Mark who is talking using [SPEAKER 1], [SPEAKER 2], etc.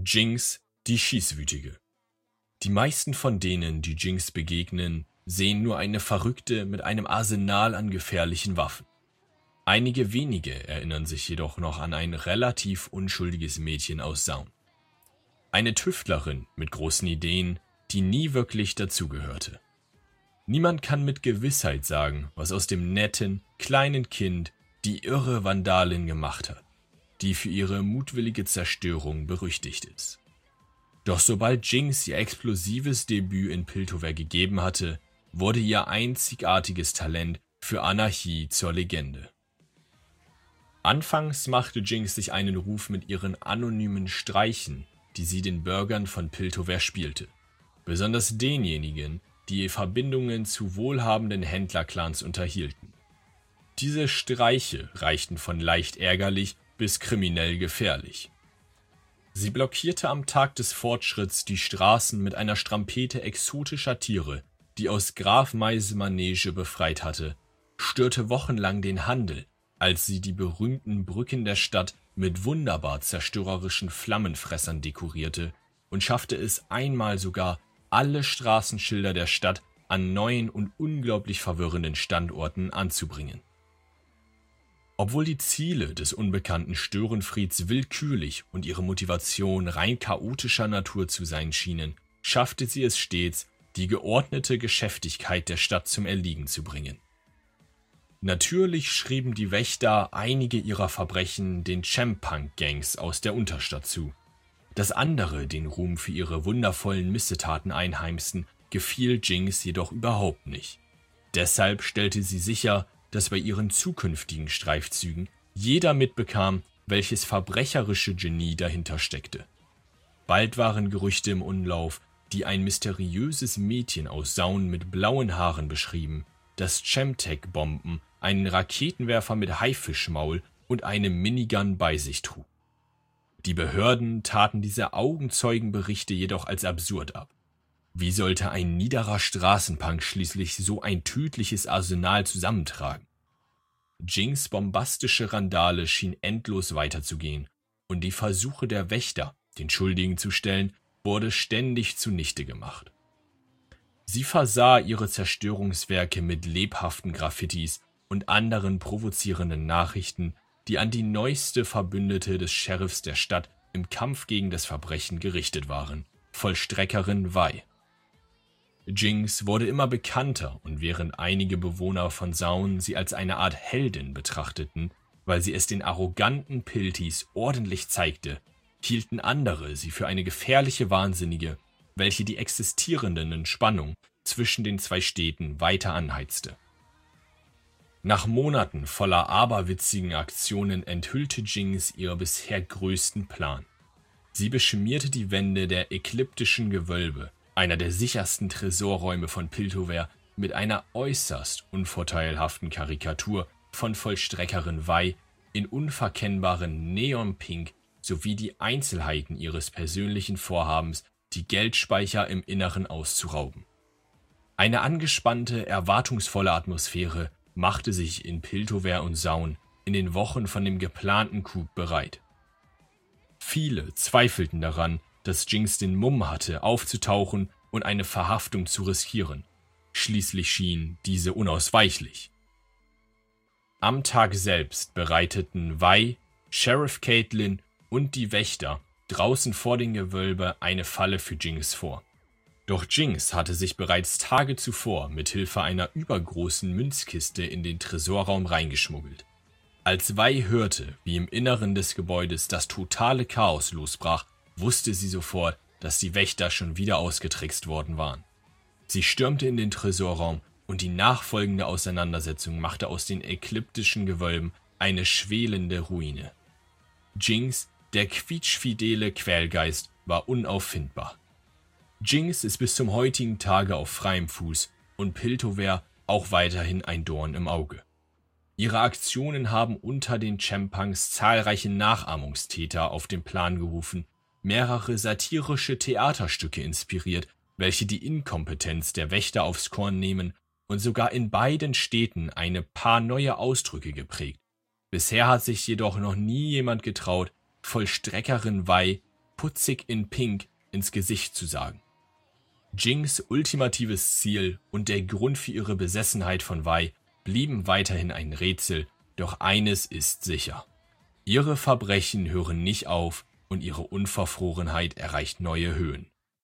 [SPEAKER 1] Jinx, die Schießwütige. Die meisten von denen, die Jinx begegnen, sehen nur eine Verrückte mit einem Arsenal an gefährlichen Waffen. Einige wenige erinnern sich jedoch noch an ein relativ unschuldiges Mädchen aus Zaun. Eine Tüftlerin mit großen Ideen, die nie wirklich dazugehörte. Niemand kann mit Gewissheit sagen, was aus dem netten, kleinen Kind die irre Vandalin gemacht hat, die für ihre mutwillige Zerstörung berüchtigt ist. Doch sobald Jinx ihr explosives Debüt in Piltover gegeben hatte, wurde ihr einzigartiges Talent für Anarchie zur Legende. Anfangs machte Jinx sich einen Ruf mit ihren anonymen Streichen, die sie den Bürgern von Piltover spielte, besonders denjenigen, die Verbindungen zu wohlhabenden Händlerclans unterhielten. Diese Streiche reichten von leicht ärgerlich bis kriminell gefährlich. Sie blockierte am Tag des Fortschritts die Straßen mit einer Strampete exotischer Tiere, die aus Graf Meis Manege befreit hatte, störte wochenlang den Handel, als sie die berühmten Brücken der Stadt mit wunderbar zerstörerischen Flammenfressern dekorierte und schaffte es einmal sogar, alle Straßenschilder der Stadt an neuen und unglaublich verwirrenden Standorten anzubringen. Obwohl die Ziele des unbekannten Störenfrieds willkürlich und ihre Motivation rein chaotischer Natur zu sein schienen, schaffte sie es stets, die geordnete Geschäftigkeit der Stadt zum Erliegen zu bringen. Natürlich schrieben die Wächter einige ihrer Verbrechen den Champunk-Gangs aus der Unterstadt zu. Dass andere den Ruhm für ihre wundervollen Missetaten einheimsten, gefiel Jinx jedoch überhaupt nicht. Deshalb stellte sie sicher, dass bei ihren zukünftigen Streifzügen jeder mitbekam, welches verbrecherische Genie dahinter steckte. Bald waren Gerüchte im Umlauf, die ein mysteriöses Mädchen aus Zaun mit blauen Haaren beschrieben, das Chemtech-Bomben, einen Raketenwerfer mit Haifischmaul und eine Minigun bei sich trug. Die Behörden taten diese Augenzeugenberichte jedoch als absurd ab. Wie sollte ein niederer Straßenpunk schließlich so ein tödliches Arsenal zusammentragen? Jinx' bombastische Randale schien endlos weiterzugehen, und die Versuche der Wächter, den Schuldigen zu stellen, wurde ständig zunichte gemacht. Sie versah ihre Zerstörungswerke mit lebhaften Graffitis und anderen provozierenden Nachrichten, die an die neueste Verbündete des Sheriffs der Stadt im Kampf gegen das Verbrechen gerichtet waren, Vollstreckerin Vi. Jinx wurde immer bekannter, und während einige Bewohner von Zaun sie als eine Art Heldin betrachteten, weil sie es den arroganten Piltis ordentlich zeigte, hielten andere sie für eine gefährliche Wahnsinnige, welche die existierenden Spannung zwischen den zwei Städten weiter anheizte. Nach Monaten voller aberwitzigen Aktionen enthüllte Jinx ihren bisher größten Plan. Sie beschmierte die Wände der ekliptischen Gewölbe, einer der sichersten Tresorräume von Piltover, mit einer äußerst unvorteilhaften Karikatur von Vollstreckerin Vi in unverkennbaren Neonpink sowie die Einzelheiten ihres persönlichen Vorhabens, die Geldspeicher im Inneren auszurauben. Eine angespannte, erwartungsvolle Atmosphäre machte sich in Piltover und Zaun in den Wochen von dem geplanten Coup bereit. Viele zweifelten daran, dass Jinx den Mumm hatte, aufzutauchen und eine Verhaftung zu riskieren. Schließlich schien diese unausweichlich. Am Tag selbst bereiteten Vi, Sheriff Caitlin und die Wächter draußen vor dem Gewölbe eine Falle für Jinx vor. Doch Jinx hatte sich bereits Tage zuvor mit Hilfe einer übergroßen Münzkiste in den Tresorraum reingeschmuggelt. Als Vi hörte, wie im Inneren des Gebäudes das totale Chaos losbrach, wusste sie sofort, dass die Wächter schon wieder ausgetrickst worden waren. Sie stürmte in den Tresorraum, und die nachfolgende Auseinandersetzung machte aus den ekliptischen Gewölben eine schwelende Ruine. Jinx, der quietschfidele Quälgeist, war unauffindbar. Jinx ist bis zum heutigen Tage auf freiem Fuß und Piltover auch weiterhin ein Dorn im Auge. Ihre Aktionen haben unter den Champunks zahlreiche Nachahmungstäter auf den Plan gerufen, mehrere satirische Theaterstücke inspiriert, welche die Inkompetenz der Wächter aufs Korn nehmen, und sogar in beiden Städten eine paar neue Ausdrücke geprägt. Bisher hat sich jedoch noch nie jemand getraut, Vollstreckerin Vi putzig in Pink ins Gesicht zu sagen. Jings ultimatives Ziel und der Grund für ihre Besessenheit von Vi blieben weiterhin ein Rätsel, doch eines ist sicher: Ihre Verbrechen hören nicht auf und ihre Unverfrorenheit erreicht neue Höhen.